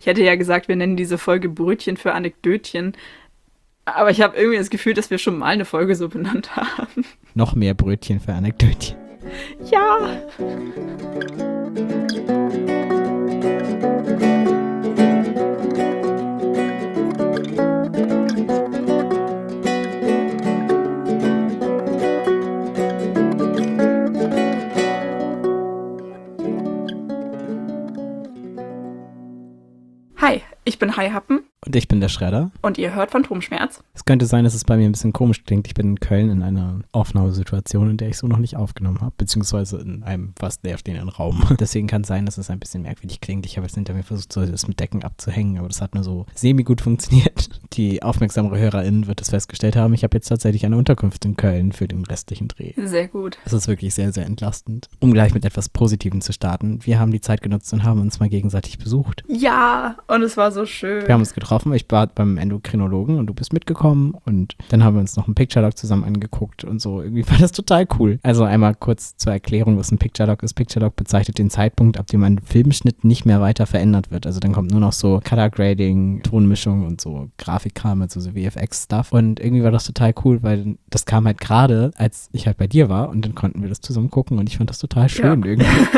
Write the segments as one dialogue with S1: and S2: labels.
S1: hätte ja gesagt, wir nennen diese Folge Brötchen für Anekdötchen. Aber ich habe irgendwie das Gefühl, dass wir schon mal eine Folge so benannt haben.
S2: Noch mehr Brötchen für Anekdötchen.
S1: Ja! Hi, ich bin Hai Happen.
S2: Und ich bin der Schredder.
S1: Und ihr hört Phantomschmerz.
S2: Es könnte sein, dass es bei mir ein bisschen komisch klingt. Ich bin in Köln in einer Aufnahmesituation, in der ich so noch nicht aufgenommen habe, beziehungsweise in einem fast leerstehenden Raum. Deswegen kann es sein, dass es ein bisschen merkwürdig klingt. Ich habe jetzt hinter mir versucht, so das mit Decken abzuhängen, aber das hat nur so semi-gut funktioniert. Die aufmerksamere HörerInnen wird es festgestellt haben. Ich habe jetzt tatsächlich eine Unterkunft in Köln für den restlichen Dreh.
S1: Sehr gut.
S2: Das ist wirklich sehr, sehr entlastend. Um gleich mit etwas Positivem zu starten. Wir haben die Zeit genutzt und haben uns mal gegenseitig besucht.
S1: Ja, und es war so schön.
S2: Wir haben uns getroffen. Ich war beim Endokrinologen und du bist mitgekommen und dann haben wir uns noch einen Picture-Log zusammen angeguckt und so. Irgendwie war das total cool. Also einmal kurz zur Erklärung, was ein Picture-Log ist. Picture-Log bezeichnet den Zeitpunkt, ab dem ein Filmschnitt nicht mehr weiter verändert wird. Also dann kommt nur noch so Color-Grading, Tonmischung und so Grafikkram mit so VFX-Stuff. Und irgendwie war das total cool, weil das kam halt gerade, als ich halt bei dir war und dann konnten wir das zusammen gucken und ich fand das total schön irgendwie.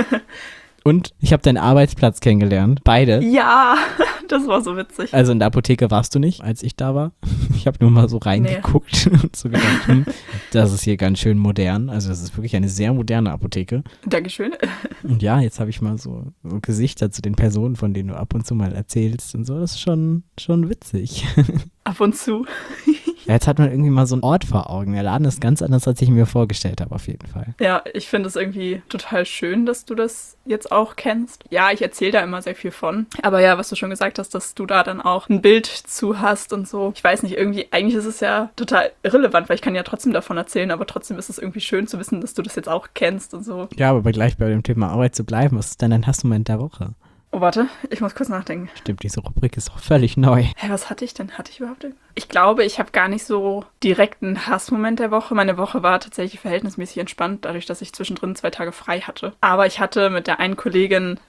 S2: Und ich habe deinen Arbeitsplatz kennengelernt. Beide.
S1: Ja, das war so witzig.
S2: Also in der Apotheke warst du nicht, als ich da war. Ich habe nur mal so reingeguckt und so gedacht, das ist hier ganz schön modern. Also das ist wirklich eine sehr moderne Apotheke.
S1: Dankeschön.
S2: Und ja, jetzt habe ich mal so Gesichter zu den Personen, von denen du ab und zu mal erzählst und so. Das ist schon witzig.
S1: Ab und zu.
S2: Ja, jetzt hat man irgendwie mal so einen Ort vor Augen. Der Laden ist ganz anders, als ich mir vorgestellt habe, auf jeden Fall.
S1: Ja, ich finde es irgendwie total schön, dass du das jetzt auch kennst. Ja, ich erzähle da immer sehr viel von. Aber ja, was du schon gesagt hast, dass du da dann auch ein Bild zu hast und so. Ich weiß nicht, irgendwie, eigentlich ist es ja total irrelevant, weil ich kann ja trotzdem davon erzählen, aber trotzdem ist es irgendwie schön zu wissen, dass du das jetzt auch kennst und so.
S2: Ja, aber gleich bei dem Thema Arbeit zu bleiben, was ist denn dein Hassmoment der Woche?
S1: Oh, warte, ich muss kurz nachdenken.
S2: Stimmt, diese Rubrik ist auch völlig neu.
S1: Hä, was hatte ich denn? Hatte ich überhaupt irgendwas? Ich glaube, ich habe gar nicht so direkt einen Hassmoment der Woche. Meine Woche war tatsächlich verhältnismäßig entspannt, dadurch, dass ich zwischendrin 2 Tage frei hatte. Aber ich hatte mit der einen Kollegin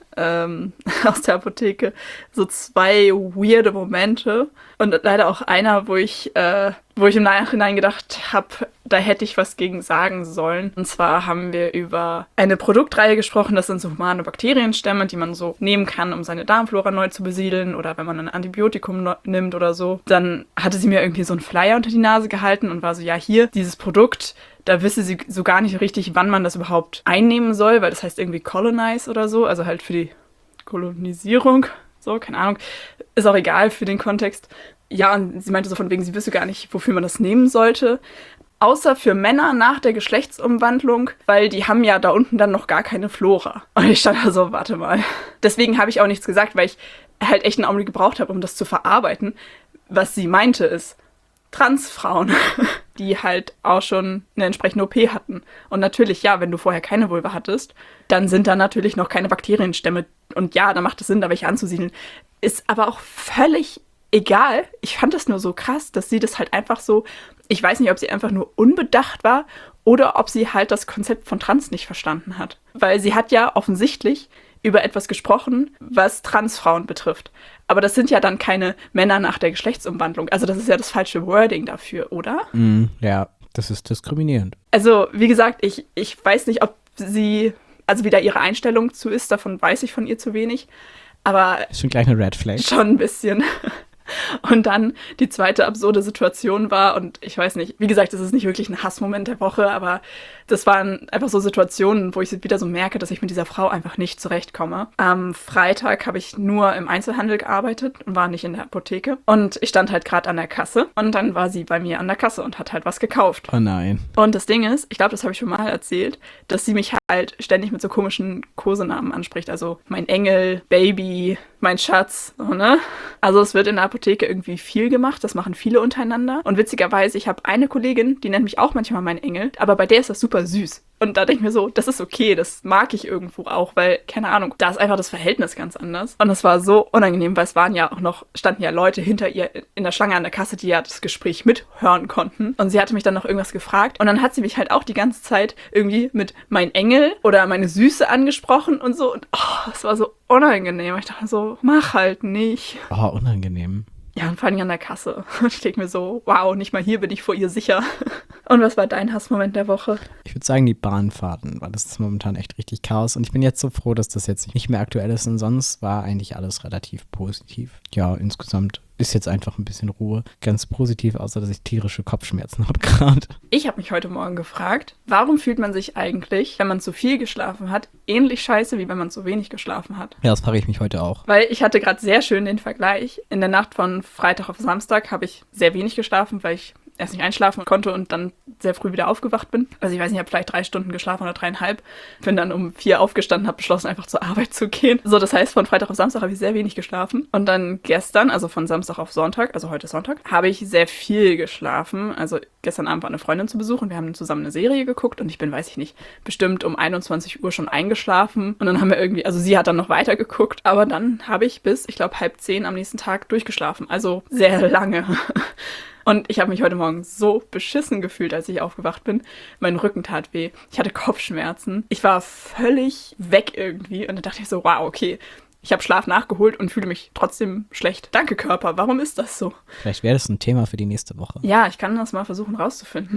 S1: aus der Apotheke so 2 weirde Momente. Und leider auch einer, wo ich im Nachhinein gedacht habe, da hätte ich was gegen sagen sollen. Und zwar haben wir über eine Produktreihe gesprochen, das sind so humane Bakterienstämme, die man so nehmen kann, um seine Darmflora neu zu besiedeln oder wenn man ein Antibiotikum nimmt oder so. Dann hatte sie mir irgendwie so einen Flyer unter die Nase gehalten und war so, ja hier, dieses Produkt, da wisse sie so gar nicht richtig, wann man das überhaupt einnehmen soll, weil das heißt irgendwie colonize oder so, also halt für die Kolonisierung, so, keine Ahnung, ist auch egal für den Kontext. Ja, und sie meinte so von wegen, sie wisse gar nicht, wofür man das nehmen sollte. Außer für Männer nach der Geschlechtsumwandlung, weil die haben ja da unten dann noch gar keine Flora. Und ich stand da so, warte mal. Deswegen habe ich auch nichts gesagt, weil ich halt echt einen Augenblick gebraucht habe, um das zu verarbeiten. Was sie meinte ist, Transfrauen, die halt auch schon eine entsprechende OP hatten. Und natürlich, ja, wenn du vorher keine Vulva hattest, dann sind da natürlich noch keine Bakterienstämme. Und ja, da macht es Sinn, da welche anzusiedeln. Ist aber auch völlig egal. Ich fand das nur so krass, dass sie das halt einfach so, ich weiß nicht, ob sie einfach nur unbedacht war oder ob sie halt das Konzept von Trans nicht verstanden hat. Weil sie hat ja offensichtlich über etwas gesprochen, was Transfrauen betrifft. Aber das sind ja dann keine Männer nach der Geschlechtsumwandlung. Also das ist ja das falsche Wording dafür, oder?
S2: Ja, das ist diskriminierend.
S1: Also, wie gesagt, ich weiß nicht, ob sie, also wie da ihre Einstellung zu ist, davon weiß ich von ihr zu wenig. Aber
S2: ist schon gleich eine Red Flag.
S1: Schon ein bisschen. Und dann die zweite absurde Situation war, und ich weiß nicht, wie gesagt, das ist nicht wirklich ein Hassmoment der Woche, aber das waren einfach so Situationen, wo ich wieder so merke, dass ich mit dieser Frau einfach nicht zurechtkomme. Am Freitag habe ich nur im Einzelhandel gearbeitet und war nicht in der Apotheke. Und ich stand halt gerade an der Kasse und dann war sie bei mir an der Kasse und hat halt was gekauft.
S2: Oh nein.
S1: Und das Ding ist, ich glaube, das habe ich schon mal erzählt, dass sie mich halt ständig mit so komischen Kosenamen anspricht. Also mein Engel, Baby, mein Schatz, so, ne? Also es wird in der Apotheke irgendwie viel gemacht, das machen viele untereinander. Und witzigerweise, ich habe eine Kollegin, die nennt mich auch manchmal mein Engel, aber bei der ist das super süß. Und da denke ich mir so, das ist okay, das mag ich irgendwo auch, weil, keine Ahnung, da ist einfach das Verhältnis ganz anders. Und das war so unangenehm, weil es standen ja Leute hinter ihr in der Schlange an der Kasse, die ja das Gespräch mithören konnten. Und sie hatte mich dann noch irgendwas gefragt. Und dann hat sie mich halt auch die ganze Zeit irgendwie mit mein Engel oder meine Süße angesprochen und so. Und es war so unangenehm. Ich dachte so, mach halt nicht.
S2: Oh, unangenehm.
S1: Ja, und vor allem an der Kasse. Und ich denke mir so, wow, nicht mal hier bin ich vor ihr sicher. Und was war dein Hassmoment der Woche?
S2: Ich würde sagen, die Bahnfahrten, weil das ist momentan echt richtig Chaos. Und ich bin jetzt so froh, dass das jetzt nicht mehr aktuell ist. Und sonst war eigentlich alles relativ positiv. Ja, insgesamt ist jetzt einfach ein bisschen Ruhe. Ganz positiv, außer dass ich tierische Kopfschmerzen habe gerade.
S1: Ich habe mich heute Morgen gefragt, warum fühlt man sich eigentlich, wenn man zu viel geschlafen hat, ähnlich scheiße, wie wenn man zu wenig geschlafen hat?
S2: Ja, das frage ich mich heute auch.
S1: Weil ich hatte gerade sehr schön den Vergleich. In der Nacht von Freitag auf Samstag habe ich sehr wenig geschlafen, weil ich erst nicht einschlafen konnte und dann sehr früh wieder aufgewacht bin. Also ich weiß nicht, ich habe vielleicht 3 Stunden geschlafen oder 3,5. Bin dann um 4 aufgestanden, habe beschlossen, einfach zur Arbeit zu gehen. So, das heißt, von Freitag auf Samstag habe ich sehr wenig geschlafen. Und dann gestern, also von Samstag auf Sonntag, also heute ist Sonntag, habe ich sehr viel geschlafen. Also gestern Abend war eine Freundin zu Besuch und wir haben zusammen eine Serie geguckt und ich bin, weiß ich nicht, bestimmt um 21 Uhr schon eingeschlafen. Und dann haben wir irgendwie, also sie hat dann noch weiter geguckt, aber dann habe ich bis, ich glaube, 9:30 am nächsten Tag durchgeschlafen. Also sehr lange. Und ich habe mich heute Morgen so beschissen gefühlt, als ich aufgewacht bin. Mein Rücken tat weh. Ich hatte Kopfschmerzen. Ich war völlig weg irgendwie. Und dann dachte ich so, wow, okay, ich habe Schlaf nachgeholt und fühle mich trotzdem schlecht. Danke, Körper. Warum ist das so?
S2: Vielleicht wäre das ein Thema für die nächste Woche.
S1: Ja, ich kann das mal versuchen rauszufinden.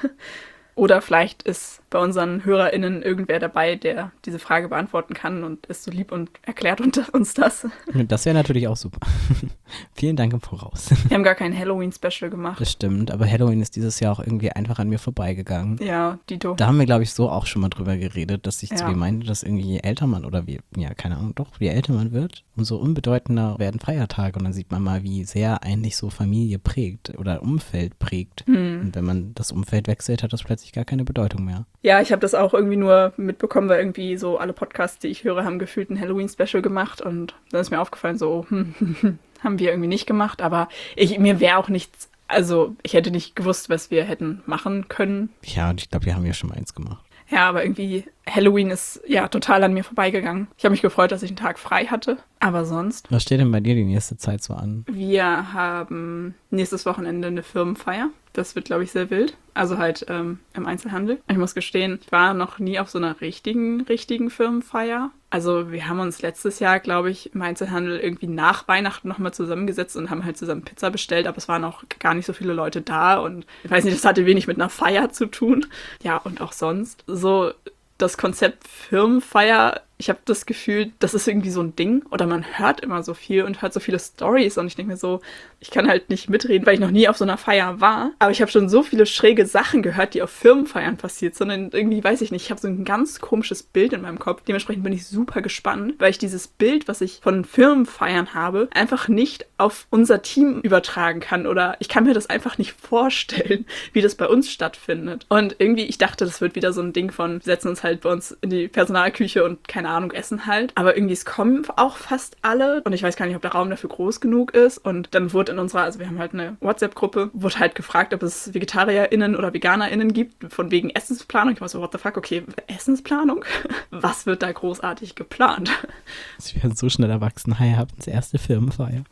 S1: Oder vielleicht ist bei unseren HörerInnen irgendwer dabei, der diese Frage beantworten kann und ist so lieb und erklärt uns das.
S2: Das wäre natürlich auch super. Vielen Dank im Voraus.
S1: Wir haben gar kein Halloween-Special gemacht.
S2: Das stimmt, aber Halloween ist dieses Jahr auch irgendwie einfach an mir vorbeigegangen.
S1: Ja, Dito.
S2: Da haben wir, glaube ich, so auch schon mal drüber geredet, dass ich zu dir meinte, dass irgendwie je älter man keine Ahnung, je älter man wird, umso unbedeutender werden Feiertage. Und dann sieht man mal, wie sehr eigentlich so Familie prägt oder Umfeld prägt. Und wenn man das Umfeld wechselt, hat das plötzlich gar keine Bedeutung mehr.
S1: Ja, ich habe das auch irgendwie nur mitbekommen, weil irgendwie so alle Podcasts, die ich höre, haben gefühlt ein Halloween-Special gemacht und dann ist mir aufgefallen, so, haben wir irgendwie nicht gemacht, aber mir wäre auch nichts, also ich hätte nicht gewusst, was wir hätten machen können.
S2: Ja, und ich glaube, wir haben ja schon mal eins gemacht.
S1: Ja, aber irgendwie Halloween ist ja total an mir vorbeigegangen. Ich habe mich gefreut, dass ich einen Tag frei hatte, aber sonst.
S2: Was steht denn bei dir die nächste Zeit so an?
S1: Wir haben nächstes Wochenende eine Firmenfeier. Das wird, glaube ich, sehr wild. Also halt im Einzelhandel. Ich muss gestehen, ich war noch nie auf so einer richtigen Firmenfeier. Also wir haben uns letztes Jahr, glaube ich, im Einzelhandel irgendwie nach Weihnachten nochmal zusammengesetzt und haben halt zusammen Pizza bestellt, aber es waren auch gar nicht so viele Leute da und ich weiß nicht, das hatte wenig mit einer Feier zu tun. Ja, und auch sonst so das Konzept Firmenfeier, ich habe das Gefühl, das ist irgendwie so ein Ding oder man hört immer so viel und hört so viele Storys und ich denke mir so, ich kann halt nicht mitreden, weil ich noch nie auf so einer Feier war, aber ich habe schon so viele schräge Sachen gehört, die auf Firmenfeiern passiert sind und irgendwie, weiß ich nicht, ich habe so ein ganz komisches Bild in meinem Kopf, dementsprechend bin ich super gespannt, weil ich dieses Bild, was ich von Firmenfeiern habe, einfach nicht auf unser Team übertragen kann oder ich kann mir das einfach nicht vorstellen, wie das bei uns stattfindet und irgendwie, ich dachte, das wird wieder so ein Ding von, wir setzen uns halt bei uns in die Personalküche und keine Ahnung, essen halt. Aber irgendwie, es kommen auch fast alle und ich weiß gar nicht, ob der Raum dafür groß genug ist. Und dann wurde in unserer, also wir haben halt eine WhatsApp-Gruppe, wurde halt gefragt, ob es VegetarierInnen oder VeganerInnen gibt, von wegen Essensplanung. Ich war so, what the fuck, okay, Essensplanung? Was wird da großartig geplant?
S2: Sie werden so schnell erwachsen. Hi, ihr habt uns erste Firmenfeier.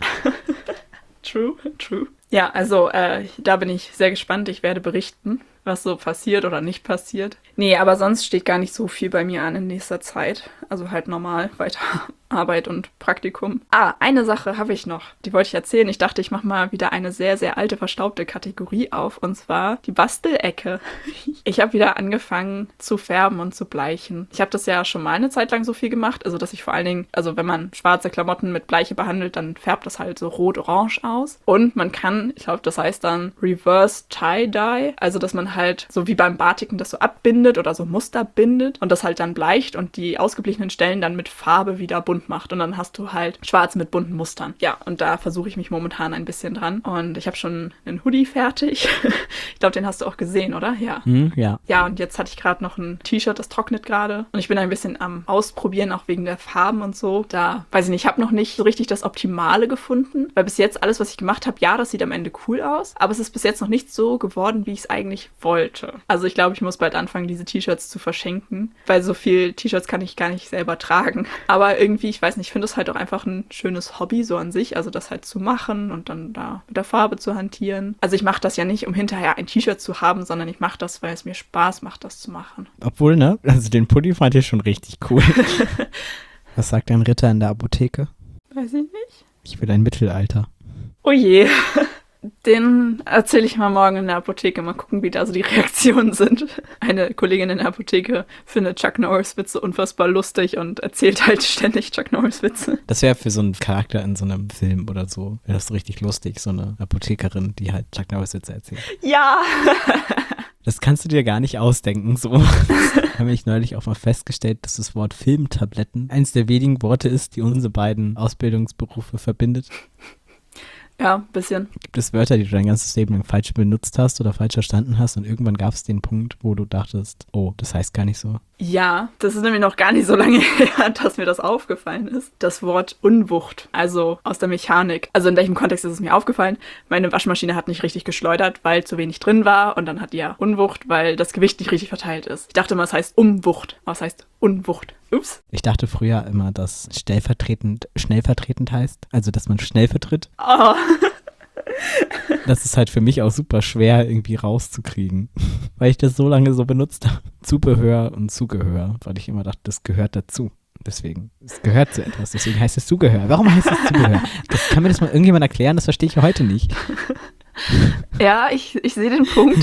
S1: True. Ja, also da bin ich sehr gespannt. Ich werde berichten, was so passiert oder nicht passiert. Nee, aber sonst steht gar nicht so viel bei mir an in nächster Zeit. Also halt normal weiter Arbeit und Praktikum. Eine Sache habe ich noch. Die wollte ich erzählen. Ich dachte, ich mache mal wieder eine sehr, sehr alte, verstaubte Kategorie auf. Und zwar die Bastelecke. Ich habe wieder angefangen zu färben und zu bleichen. Ich habe das ja schon mal eine Zeit lang so viel gemacht. Also, dass ich vor allen Dingen, also wenn man schwarze Klamotten mit Bleiche behandelt, dann färbt das halt so rot-orange aus. Und man kann, ich glaube, das heißt dann Reverse Tie-Dye. Also, dass man halt so wie beim Batiken das so abbindet oder so Muster bindet und das halt dann bleicht und die ausgeblichenen Stellen dann mit Farbe wieder bunt bunt macht. Und dann hast du halt schwarz mit bunten Mustern. Ja, und da versuche ich mich momentan ein bisschen dran. Und ich habe schon einen Hoodie fertig. Ich glaube, den hast du auch gesehen, oder? Ja.
S2: Ja.
S1: Ja, und jetzt hatte ich gerade noch ein T-Shirt, das trocknet gerade. Und ich bin ein bisschen am Ausprobieren, auch wegen der Farben und so. Da, weiß ich nicht, ich habe noch nicht so richtig das Optimale gefunden. Weil bis jetzt alles, was ich gemacht habe, ja, das sieht am Ende cool aus. Aber es ist bis jetzt noch nicht so geworden, wie ich es eigentlich wollte. Also ich glaube, ich muss bald anfangen, diese T-Shirts zu verschenken. Weil so viel T-Shirts kann ich gar nicht selber tragen. Aber irgendwie, ich weiß nicht, ich finde es halt auch einfach ein schönes Hobby so an sich. Also das halt zu machen und dann da mit der Farbe zu hantieren. Also ich mache das ja nicht, um hinterher ein T-Shirt zu haben, sondern ich mache das, weil es mir Spaß macht, das zu machen.
S2: Obwohl, ne? Also den Pulli fand ich schon richtig cool. Was sagt ein Ritter in der Apotheke?
S1: Weiß ich nicht.
S2: Ich will ein Mittelalter.
S1: Oh je. Den erzähle ich mal morgen in der Apotheke. Mal gucken, wie da so die Reaktionen sind. Eine Kollegin in der Apotheke findet Chuck Norris Witze unfassbar lustig und erzählt halt ständig Chuck Norris Witze.
S2: Das wäre für so einen Charakter in so einem Film oder so, wäre das so richtig lustig. So eine Apothekerin, die halt Chuck Norris Witze erzählt.
S1: Ja!
S2: Das kannst du dir gar nicht ausdenken, so. Das habe ich neulich auch mal festgestellt, dass das Wort Filmtabletten eines der wenigen Worte ist, die unsere beiden Ausbildungsberufe verbindet.
S1: Ja, ein bisschen.
S2: Gibt es Wörter, die du dein ganzes Leben lang falsch benutzt hast oder falsch verstanden hast und irgendwann gab es den Punkt, wo du dachtest, oh, das heißt gar nicht so?
S1: Ja, das ist nämlich noch gar nicht so lange her, dass mir das aufgefallen ist. Das Wort Unwucht, also aus der Mechanik. Also in welchem Kontext ist es mir aufgefallen? Meine Waschmaschine hat nicht richtig geschleudert, weil zu wenig drin war und dann hat die ja Unwucht, weil das Gewicht nicht richtig verteilt ist. Ich dachte immer, es heißt Umwucht, aber es heißt Unwucht. Ups.
S2: Ich dachte früher immer, dass stellvertretend schnellvertretend heißt, also dass man schnell vertritt.
S1: Oh.
S2: Das ist halt für mich auch super schwer irgendwie rauszukriegen, weil ich das so lange so benutzt habe. Zubehör und Zugehör, weil ich immer dachte, das gehört dazu. Deswegen, es gehört zu etwas, deswegen heißt es Zugehör. Warum heißt es Zubehör? Kann mir das mal irgendjemand erklären? Das verstehe ich heute nicht.
S1: Ja, ich sehe den Punkt.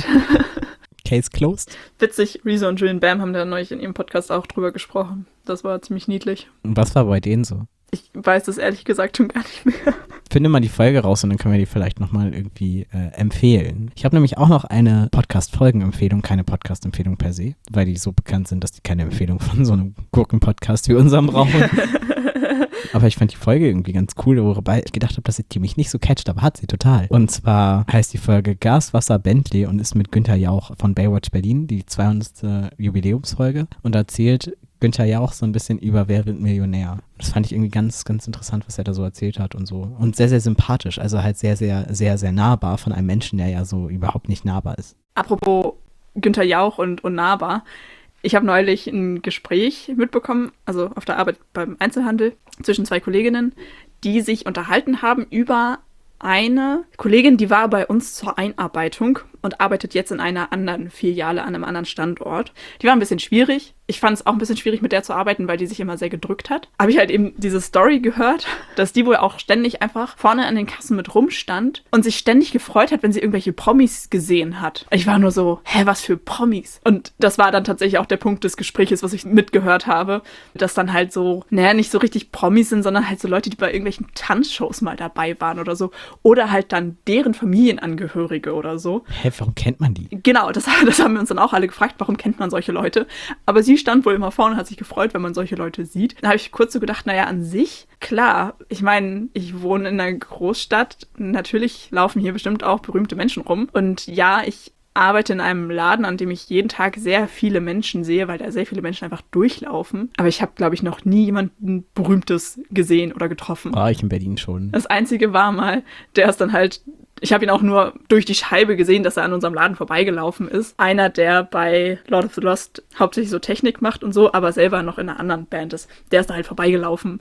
S2: Case closed.
S1: Witzig, Rezo und Julian Bam haben da neulich in ihrem Podcast auch drüber gesprochen. Das war ziemlich niedlich.
S2: Und was war bei denen so?
S1: Ich weiß das ehrlich gesagt schon gar nicht mehr.
S2: Finde mal die Folge raus und dann können wir die vielleicht nochmal irgendwie empfehlen. Ich habe nämlich auch noch eine Podcast-Folgen-Empfehlung, keine Podcast-Empfehlung per se, weil die so bekannt sind, dass die keine Empfehlung von so einem Gurken-Podcast wie unserem brauchen. Aber ich fand die Folge irgendwie ganz cool, wobei ich gedacht habe, dass die mich nicht so catcht, aber hat sie total. Und zwar heißt die Folge Gas, Wasser, Bentley und ist mit Günther Jauch von Baywatch Berlin, die 200. Jubiläumsfolge. Und erzählt Günther Jauch so ein bisschen über Wer wird Millionär. Das fand ich irgendwie ganz, ganz interessant, was er da so erzählt hat und so. Und sehr, sehr sympathisch, also halt sehr, sehr, sehr, sehr nahbar von einem Menschen, der ja so überhaupt nicht nahbar ist.
S1: Apropos Günther Jauch und unnahbar. Ich habe neulich ein Gespräch mitbekommen, also auf der Arbeit beim Einzelhandel, zwischen zwei Kolleginnen, die sich unterhalten haben über eine Kollegin, die war bei uns zur Einarbeitung und arbeitet jetzt in einer anderen Filiale an einem anderen Standort. Die war ein bisschen schwierig. Ich fand es auch ein bisschen schwierig, mit der zu arbeiten, weil die sich immer sehr gedrückt hat. Habe ich halt eben diese Story gehört, dass die wohl auch ständig einfach vorne an den Kassen mit rumstand und sich ständig gefreut hat, wenn sie irgendwelche Promis gesehen hat. Ich war nur so, was für Promis? Und das war dann tatsächlich auch der Punkt des Gesprächs, was ich mitgehört habe, dass dann halt so, nicht so richtig Promis sind, sondern halt so Leute, die bei irgendwelchen Tanzshows mal dabei waren oder so. Oder halt dann deren Familienangehörige oder so.
S2: Warum kennt man die?
S1: Genau, das haben wir uns dann auch alle gefragt, warum kennt man solche Leute? Aber sie stand wohl immer vorne und hat sich gefreut, wenn man solche Leute sieht. Dann habe ich kurz so gedacht, an sich, klar, ich meine, ich wohne in einer Großstadt, natürlich laufen hier bestimmt auch berühmte Menschen rum. Und ja, ich arbeite in einem Laden, an dem ich jeden Tag sehr viele Menschen sehe, weil da sehr viele Menschen einfach durchlaufen. Aber ich habe, glaube ich, noch nie jemanden Berühmtes gesehen oder getroffen.
S2: War ich in Berlin schon.
S1: Das Einzige war mal, der ist dann halt, ich habe ihn auch nur durch die Scheibe gesehen, dass er an unserem Laden vorbeigelaufen ist. Einer, der bei Lord of the Lost hauptsächlich so Technik macht und so, aber selber noch in einer anderen Band ist. Der ist da halt vorbeigelaufen.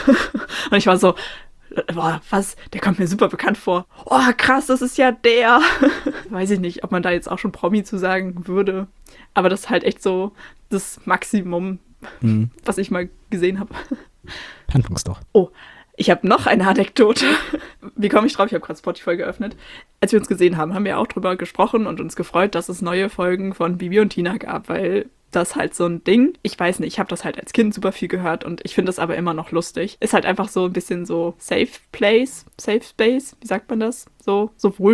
S1: Und ich war so, boah, was? Der kommt mir super bekannt vor. Oh, krass, das ist ja der. Weiß ich nicht, ob man da jetzt auch schon Promi zu sagen würde. Aber das ist halt echt so das Maximum, was ich mal gesehen habe.
S2: Handlungsdoch.
S1: Oh, ich habe noch eine Anekdote. Wie komme ich drauf? Ich habe gerade Spotify geöffnet. Als wir uns gesehen haben, haben wir auch drüber gesprochen und uns gefreut, dass es neue Folgen von Bibi und Tina gab, weil das halt so ein Ding. Ich weiß nicht, ich habe das halt als Kind super viel gehört und ich finde das aber immer noch lustig. Ist halt einfach so ein bisschen so Safe Place, Safe Space, wie sagt man das? So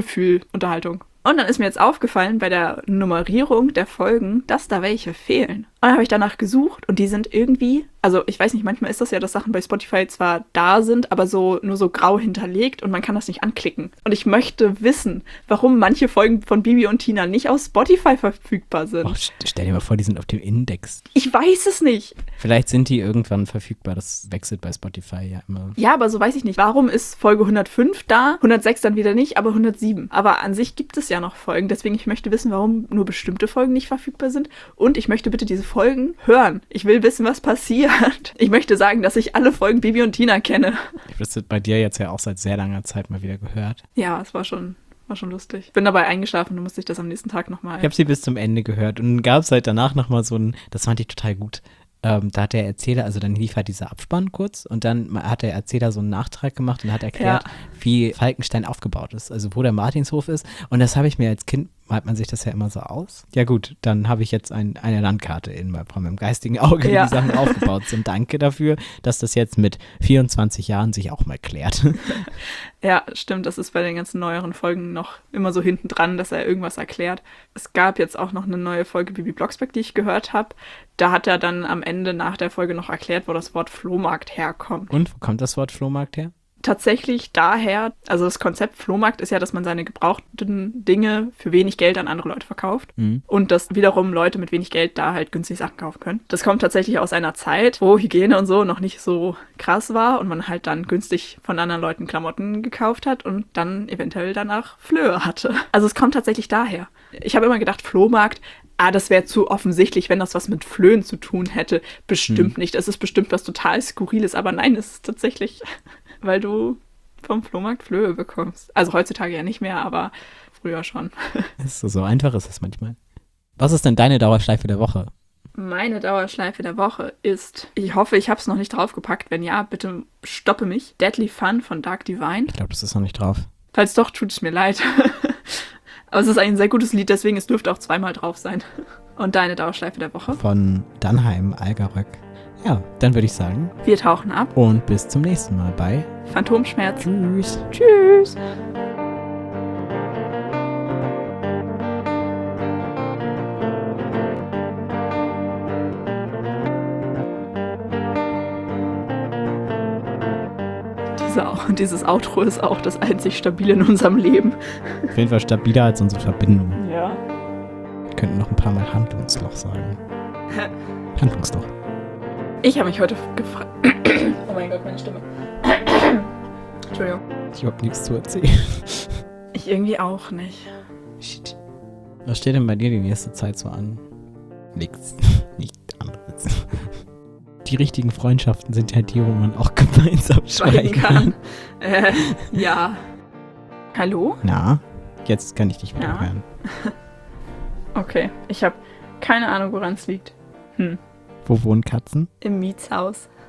S1: Wohlfühlunterhaltung. Und dann ist mir jetzt aufgefallen bei der Nummerierung der Folgen, dass da welche fehlen. dann habe ich danach gesucht und die sind irgendwie, also ich weiß nicht, manchmal ist das ja, dass Sachen bei Spotify zwar da sind, aber nur so grau hinterlegt und man kann das nicht anklicken. Und ich möchte wissen, warum manche Folgen von Bibi und Tina nicht auf Spotify verfügbar sind.
S2: Oh, stell dir mal vor, die sind auf dem Index.
S1: Ich weiß es nicht.
S2: Vielleicht sind die irgendwann verfügbar, das wechselt bei Spotify ja immer.
S1: Ja, aber so weiß ich nicht. Warum ist Folge 105 da, 106 dann wieder nicht, aber 107? Aber an sich gibt es ja noch Folgen, deswegen ich möchte wissen, warum nur bestimmte Folgen nicht verfügbar sind und ich möchte bitte diese Folgen hören. Ich will wissen, was passiert. Ich möchte sagen, dass ich alle Folgen Bibi und Tina kenne.
S2: Ich habe das bei dir jetzt ja auch seit sehr langer Zeit mal wieder gehört.
S1: Ja, es war schon lustig. Bin dabei eingeschlafen und musste ich das am nächsten Tag nochmal.
S2: Ich habe sie bis zum Ende gehört und dann gab es halt danach nochmal so das fand ich total gut. Da hat der Erzähler, also dann lief halt dieser Abspann kurz und dann hat der Erzähler so einen Nachtrag gemacht und hat erklärt, wie Falkenstein aufgebaut ist, also wo der Martinshof ist. Und das habe ich mir als Kind, malt man sich das ja immer so aus. Ja gut, dann habe ich jetzt eine Landkarte vor meinem geistigen Auge, wie die Sachen aufgebaut sind. Danke dafür, dass das jetzt mit 24 Jahren sich auch mal klärt.
S1: Ja, stimmt, das ist bei den ganzen neueren Folgen noch immer so hinten dran, dass er irgendwas erklärt. Es gab jetzt auch noch eine neue Folge Bibi Blocksberg, die ich gehört habe. Da hat er dann am Ende nach der Folge noch erklärt, wo das Wort Flohmarkt herkommt.
S2: Und wo kommt das Wort Flohmarkt her?
S1: Tatsächlich daher, also das Konzept Flohmarkt ist ja, dass man seine gebrauchten Dinge für wenig Geld an andere Leute verkauft und dass wiederum Leute mit wenig Geld da halt günstig Sachen kaufen können. Das kommt tatsächlich aus einer Zeit, wo Hygiene und so noch nicht so krass war und man halt dann günstig von anderen Leuten Klamotten gekauft hat und dann eventuell danach Flöhe hatte. Also es kommt tatsächlich daher. Ich habe immer gedacht, Flohmarkt, das wäre zu offensichtlich, wenn das was mit Flöhen zu tun hätte. Bestimmt nicht. Es ist bestimmt was total Skurriles, aber nein, es ist tatsächlich, weil du vom Flohmarkt Flöhe bekommst. Also heutzutage ja nicht mehr, aber früher schon.
S2: So einfach ist es manchmal. Was ist denn deine Dauerschleife der Woche?
S1: Meine Dauerschleife der Woche ist, ich hoffe, ich habe es noch nicht draufgepackt. Wenn ja, bitte stoppe mich. Deadly Fun von Dark Divine.
S2: Ich glaube, das ist noch nicht drauf.
S1: Falls doch, tut es mir leid. Aber es ist ein sehr gutes Lied, deswegen es dürfte auch zweimal drauf sein. Und deine Dauerschleife der Woche?
S2: Von Dannheim, Algaröck. Ja, dann würde ich sagen,
S1: wir tauchen ab.
S2: Und bis zum nächsten Mal bei
S1: Phantomschmerz.
S2: Tschüss.
S1: Tschüss. Dieses Outro ist auch das einzig Stabile in unserem Leben.
S2: Auf jeden Fall stabiler als unsere Verbindung.
S1: Ja.
S2: Wir könnten noch ein paar Mal Handlungsloch sagen. Handlungsloch.
S1: Ich habe mich heute gefragt. Oh mein Gott, meine Stimme. Entschuldigung.
S2: Ich habe nichts zu erzählen.
S1: Ich irgendwie auch nicht.
S2: Shit. Was steht denn bei dir die nächste Zeit so an? Nichts. Nicht anderes. Die richtigen Freundschaften sind ja die, wo man auch gemeinsam schweigen kann.
S1: Ja. Hallo?
S2: Na, jetzt kann ich dich wieder hören.
S1: Okay, ich habe keine Ahnung, woran es liegt.
S2: Wo wohnen Katzen?
S1: Im Mietshaus.